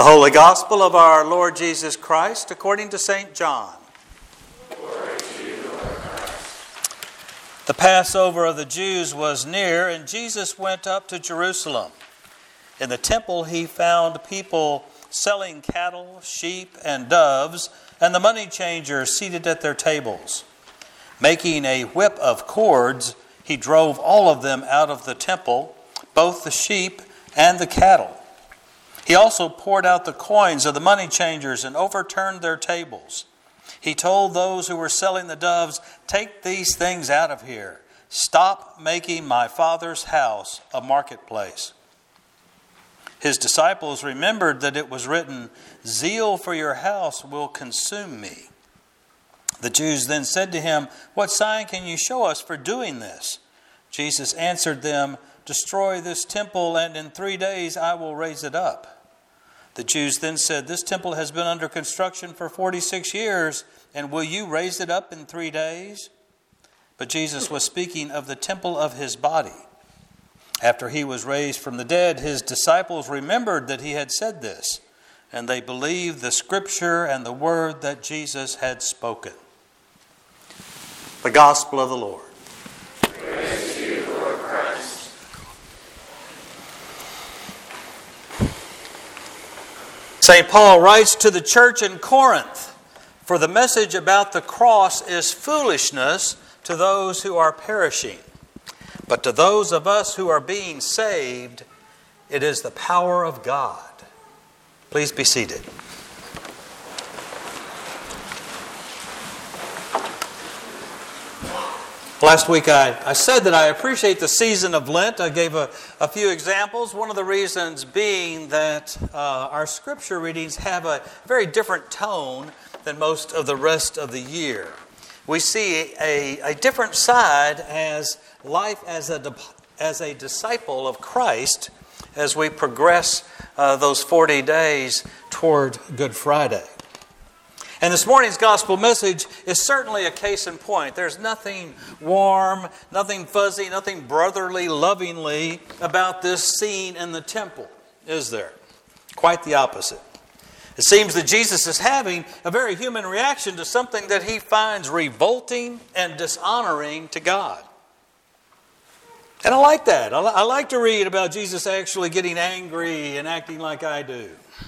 The Holy Gospel of our Lord Jesus Christ according to St. John. Glory to you, Lord Christ. The Passover of the Jews was near, and Jesus went up to Jerusalem. In the temple he found people selling cattle, sheep, and doves, and the money changers seated at their tables. Making a whip of cords, he drove all of them out of the temple, both the sheep and the cattle. He also poured out the coins of the money changers and overturned their tables. He told those who were selling the doves, "Take these things out of here. Stop making my Father's house a marketplace." His disciples remembered that it was written, "Zeal for your house will consume me." The Jews then said to him, "What sign can you show us for doing this?" Jesus answered them, "Destroy this temple, and in 3 days I will raise it up." The Jews then said, "This temple has been under construction for 46 years, and will you raise it up in 3 days?" But Jesus was speaking of the temple of his body. After he was raised from the dead, his disciples remembered that he had said this, and they believed the scripture and the word that Jesus had spoken. The Gospel of the Lord. Praise to you, Lord Christ. St. Paul writes to the church in Corinth, "For the message about the cross is foolishness to those who are perishing. But to those of us who are being saved, it is the power of God." Please be seated. Last week I said that I appreciate the season of Lent. I gave a few examples. One of the reasons being that our scripture readings have a very different tone than most of the rest of the year. We see a different side as life as a disciple of Christ as we progress those 40 days toward Good Friday. And this morning's gospel message is certainly a case in point. There's nothing warm, nothing fuzzy, nothing brotherly, lovingly about this scene in the temple, is there? Quite the opposite. It seems that Jesus is having a very human reaction to something that he finds revolting and dishonoring to God. And I like that. I like to read about Jesus actually getting angry and acting like I do.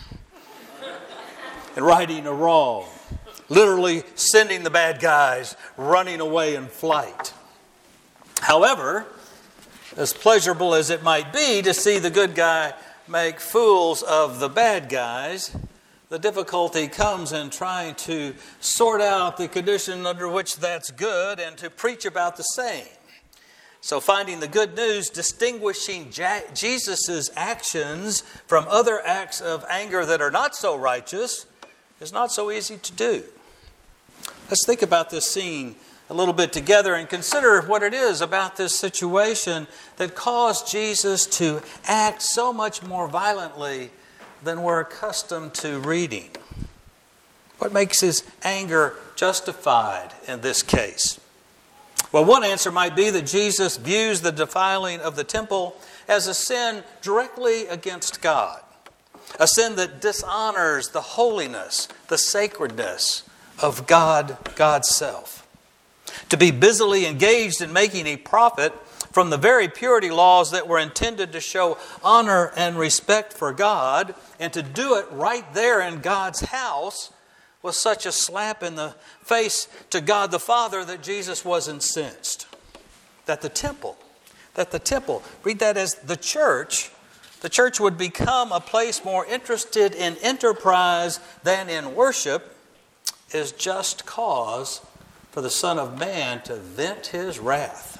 And righting a wrong. Literally sending the bad guys running away in flight. However, as pleasurable as it might be to see the good guy make fools of the bad guys, the difficulty comes in trying to sort out the condition under which that's good and to preach about the same. So finding the good news, distinguishing Jesus' actions from other acts of anger that are not so righteous, is not so easy to do. Let's think about this scene a little bit together and consider what it is about this situation that caused Jesus to act so much more violently than we're accustomed to reading. What makes his anger justified in this case? Well, one answer might be that Jesus views the defiling of the temple as a sin directly against God. A sin that dishonors the holiness, the sacredness of God's self. To be busily engaged in making a profit from the very purity laws that were intended to show honor and respect for God, and to do it right there in God's house, was such a slap in the face to God the Father that Jesus was incensed. That the temple, read that as the church would become a place more interested in enterprise than in worship, is just cause for the Son of Man to vent his wrath.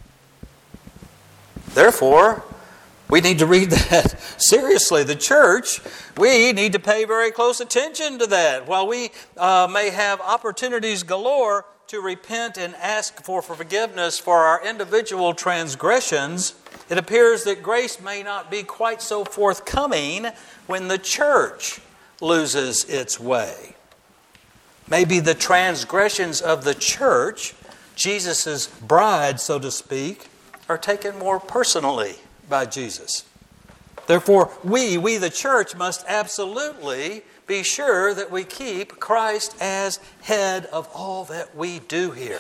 Therefore, we need to read that seriously. The church, we need to pay very close attention to that. While we may have opportunities galore to repent and ask for forgiveness for our individual transgressions, it appears that grace may not be quite so forthcoming when the church loses its way. Maybe the transgressions of the church, Jesus' bride, so to speak, are taken more personally by Jesus. Therefore, we the church, must absolutely be sure that we keep Christ as head of all that we do here.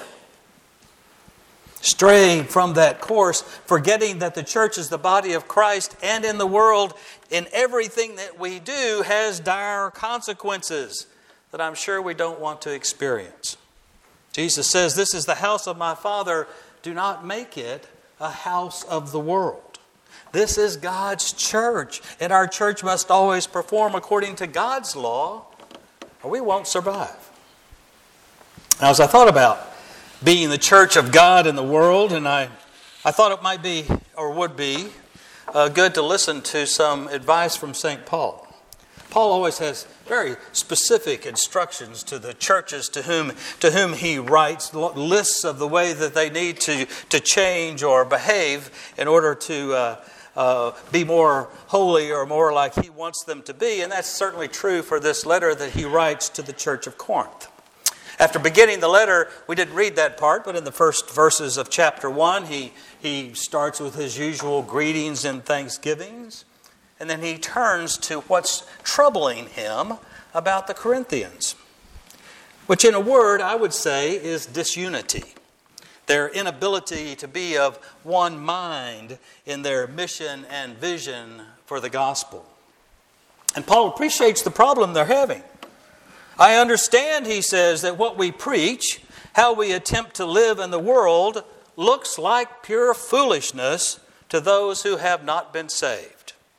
Straying from that course, forgetting that the church is the body of Christ and in the world, in everything that we do, has dire consequences that I'm sure we don't want to experience. Jesus says, "This is the house of my Father. Do not make it a house of the world." This is God's church, and our church must always perform according to God's law, or we won't survive. Now, as I thought about being the church of God in the world, and I thought it might be, or would be, good to listen to some advice from St. Paul. Paul always has very specific instructions to the churches to whom he writes, lists of the way that they need to change or behave in order to be more holy or more like he wants them to be. And that's certainly true for this letter that he writes to the church of Corinth. After beginning the letter, we didn't read that part, but in the first verses of chapter 1, he starts with his usual greetings and thanksgivings. And then he turns to what's troubling him about the Corinthians, which in a word I would say is disunity. Their inability to be of one mind in their mission and vision for the gospel. And Paul appreciates the problem they're having. "I understand," he says, "that what we preach, how we attempt to live in the world, looks like pure foolishness to those who have not been saved."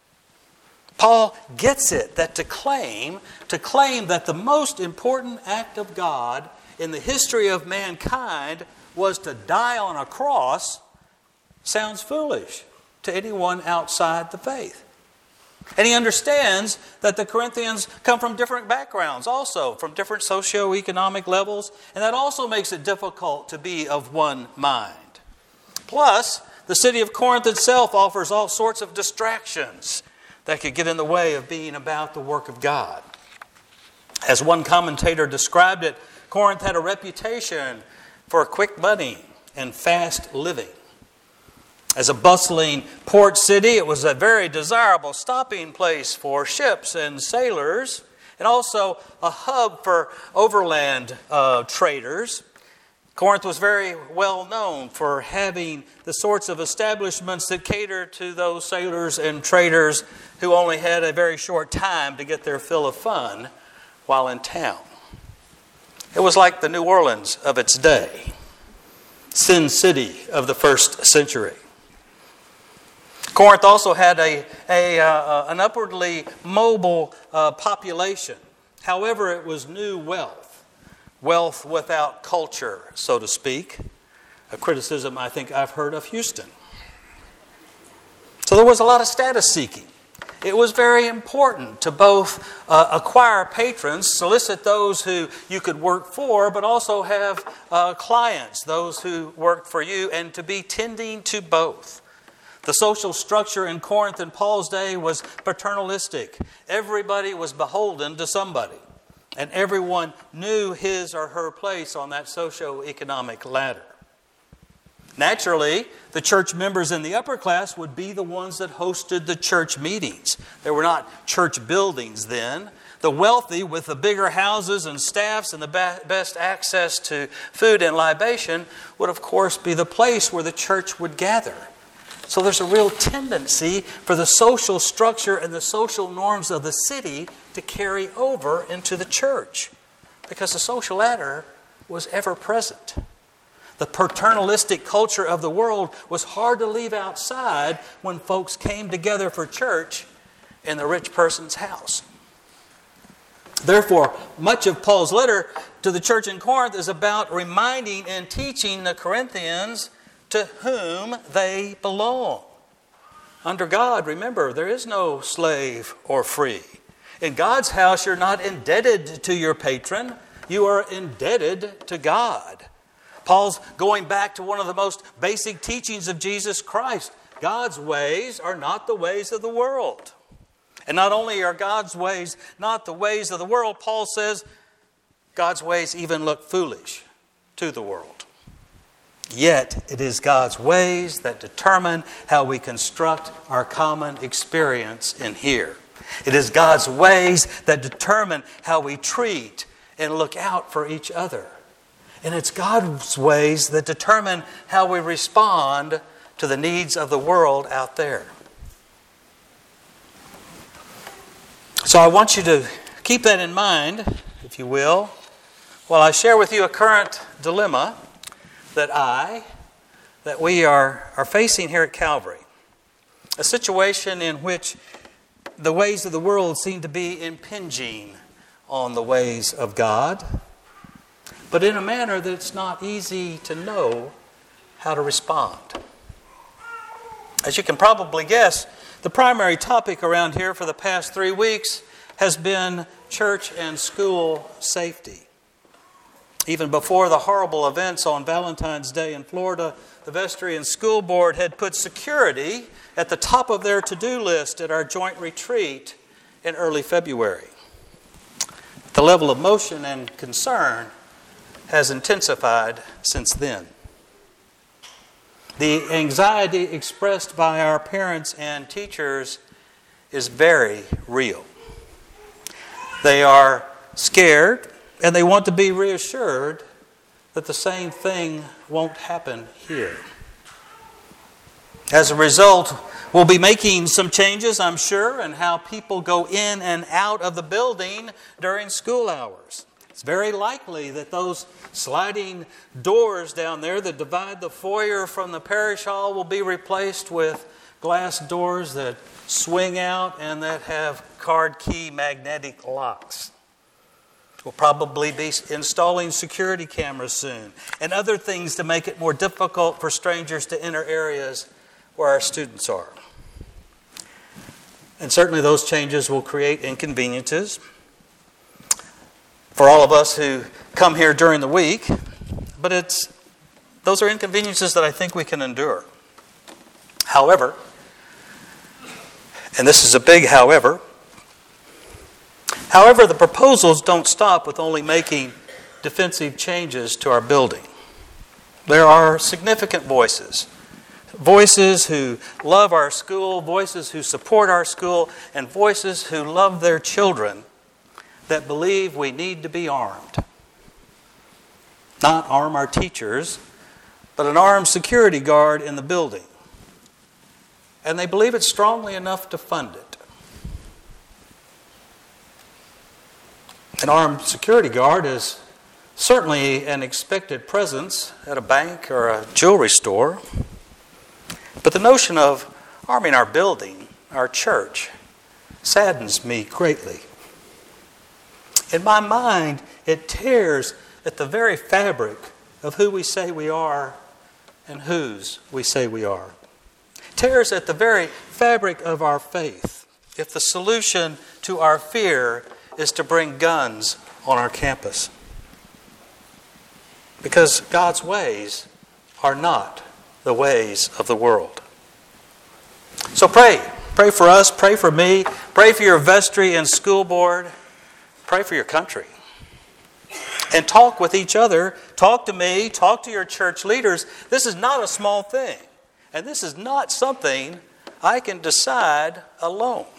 Paul gets it, that to claim that the most important act of God in the history of mankind was to die on a cross sounds foolish to anyone outside the faith. And he understands that the Corinthians come from different backgrounds also, from different socioeconomic levels, and that also makes it difficult to be of one mind. Plus, the city of Corinth itself offers all sorts of distractions that could get in the way of being about the work of God. As one commentator described it, Corinth had a reputation for quick money and fast living. As a bustling port city, it was a very desirable stopping place for ships and sailors, and also a hub for overland traders. Corinth was very well known for having the sorts of establishments that catered to those sailors and traders who only had a very short time to get their fill of fun while in town. It was like the New Orleans of its day, Sin City of the first century. Corinth also had an upwardly mobile population. However, it was new wealth without culture, so to speak. A criticism I think I've heard of Houston. So there was a lot of status seeking. It was very important to both acquire patrons, solicit those who you could work for, but also have clients, those who worked for you, and to be tending to both. The social structure in Corinth in Paul's day was paternalistic. Everybody was beholden to somebody, and everyone knew his or her place on that socioeconomic ladder. Naturally, the church members in the upper class would be the ones that hosted the church meetings. There were not church buildings then. The wealthy, with the bigger houses and staffs and the best access to food and libation, would of course be the place where the church would gather. So there's a real tendency for the social structure and the social norms of the city to carry over into the church, because the social ladder was ever present. The paternalistic culture of the world was hard to leave outside when folks came together for church in the rich person's house. Therefore, much of Paul's letter to the church in Corinth is about reminding and teaching the Corinthians to whom they belong. Under God, remember, there is no slave or free. In God's house, you're not indebted to your patron. You are indebted to God. Paul's going back to one of the most basic teachings of Jesus Christ. God's ways are not the ways of the world. And not only are God's ways not the ways of the world, Paul says God's ways even look foolish to the world. Yet it is God's ways that determine how we construct our common experience in here. It is God's ways that determine how we treat and look out for each other. And it's God's ways that determine how we respond to the needs of the world out there. So I want you to keep that in mind, if you will, while I share with you a current dilemma that we are facing here at Calvary. A situation in which the ways of the world seem to be impinging on the ways of God, but in a manner that it's not easy to know how to respond. As you can probably guess, the primary topic around here for the past 3 weeks has been church and school safety. Even before the horrible events on Valentine's Day in Florida, the Vestry and School Board had put security at the top of their to-do list at our joint retreat in early February. The level of motion and concern has intensified since then. The anxiety expressed by our parents and teachers is very real. They are scared, and they want to be reassured that the same thing won't happen here. As a result, we'll be making some changes, I'm sure, in how people go in and out of the building during school hours. It's very likely that those sliding doors down there that divide the foyer from the parish hall will be replaced with glass doors that swing out and that have card key magnetic locks. We'll probably be installing security cameras soon and other things to make it more difficult for strangers to enter areas where our students are. And certainly those changes will create inconveniences for all of us who come here during the week, but those are inconveniences that I think we can endure. However, and this is a big however, the proposals don't stop with only making defensive changes to our building. There are significant voices who love our school, voices who support our school, and voices who love their children that believe we need to be armed. Not arm our teachers, but an armed security guard in the building. And they believe it strongly enough to fund it. An armed security guard is certainly an expected presence at a bank or a jewelry store. But the notion of arming our building, our church, saddens me greatly. In my mind, it tears at the very fabric of who we say we are and whose we say we are. It tears at the very fabric of our faith if the solution to our fear is to bring guns on our campus. Because God's ways are not the ways of the world. So pray. Pray for us. Pray for me. Pray for your vestry and school board. Pray for your country. And talk with each other. Talk to me. Talk to your church leaders. This is not a small thing. And this is not something I can decide alone.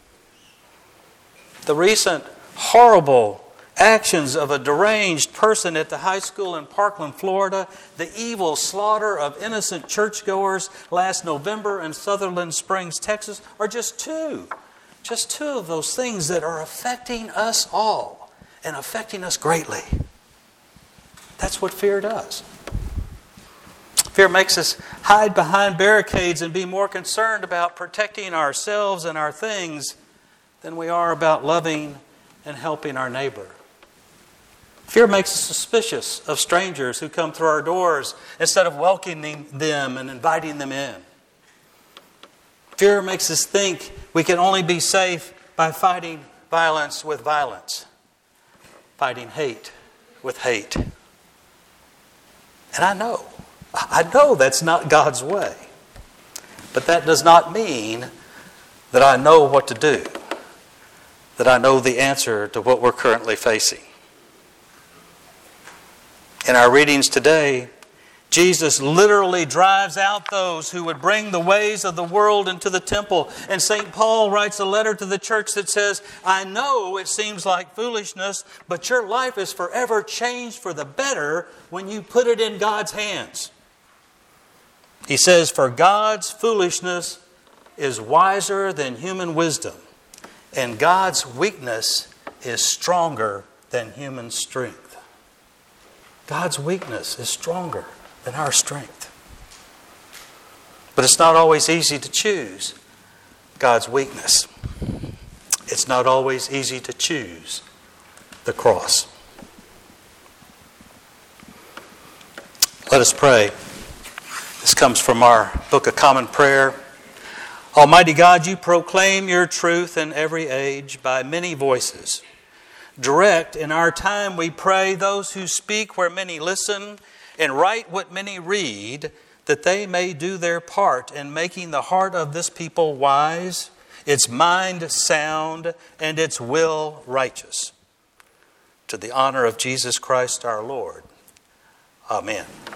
The recent horrible actions of a deranged person at the high school in Parkland, Florida, the evil slaughter of innocent churchgoers last November in Sutherland Springs, Texas, are just two of those things that are affecting us all and affecting us greatly. That's what fear does. Fear makes us hide behind barricades and be more concerned about protecting ourselves and our things than we are about loving and helping our neighbor. Fear makes us suspicious of strangers who come through our doors instead of welcoming them and inviting them in. Fear makes us think we can only be safe by fighting violence with violence, fighting hate with hate. And I know that's not God's way. But that does not mean that I know what to do, that I know the answer to what we're currently facing. In our readings today, Jesus literally drives out those who would bring the ways of the world into the temple. And St. Paul writes a letter to the church that says, I know it seems like foolishness, but your life is forever changed for the better when you put it in God's hands. He says, for God's foolishness is wiser than human wisdom, and God's weakness is stronger than human strength. God's weakness is stronger than our strength. But it's not always easy to choose God's weakness. It's not always easy to choose the cross. Let us pray. This comes from our Book of Common Prayer. Almighty God, you proclaim your truth in every age by many voices. Direct in our time, we pray, those who speak where many listen and write what many read, that they may do their part in making the heart of this people wise, its mind sound, and its will righteous. To the honor of Jesus Christ our Lord. Amen.